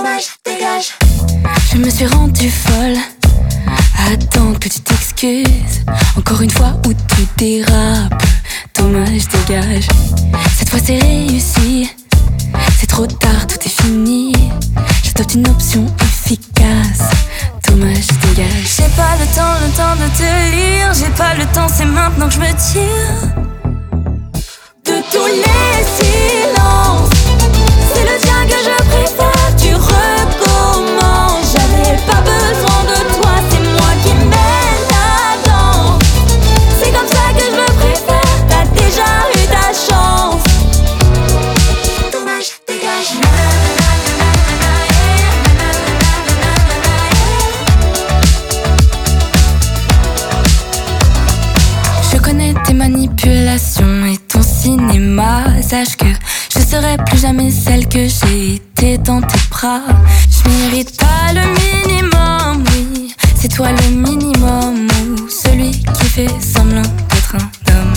Je me suis rendue folle à attendre que tu t'excuses. Encore une fois où tu dérapes. Dommage, dégage. Cette fois c'est réussi. C'est trop tard, tout est fini. J'adopte une option efficace. Dommage, dégage. J'ai pas le temps de te lire. J'ai pas le temps, c'est maintenant que je me tire de tous les silences. C'est le tien que je préfère. Tu recommences. J'avais pas besoin de toi, c'est moi qui mène la danse. C'est comme ça que je me préfère. T'as déjà eu ta chance. Dommage, dégage. Je connais tes manipulations et ton cinéma. Sache que je serai plus jamais celle que j'ai été dans tes bras. Je mérite pas le minimum, oui. C'est toi le minimum, ou celui qui fait semblant d'être un homme.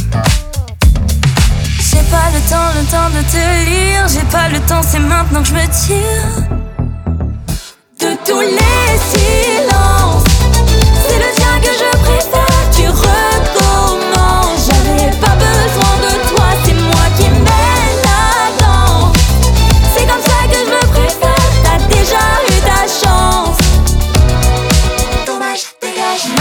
J'ai pas le temps de te lire. J'ai pas le temps, c'est maintenant que je me tire de tous les silences. C'est le tien que je préfère. Tu recommences. J'avais pas besoin de toi, c'est moi qui mène la danse. C'est comme ça que je me préfère. T'as déjà eu ta chance. Dommage, dégage.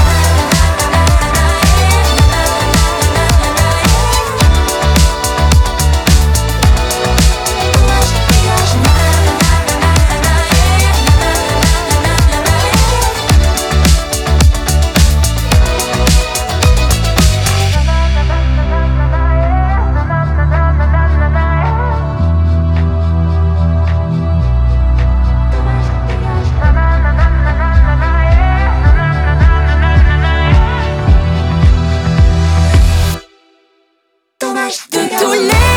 De tous les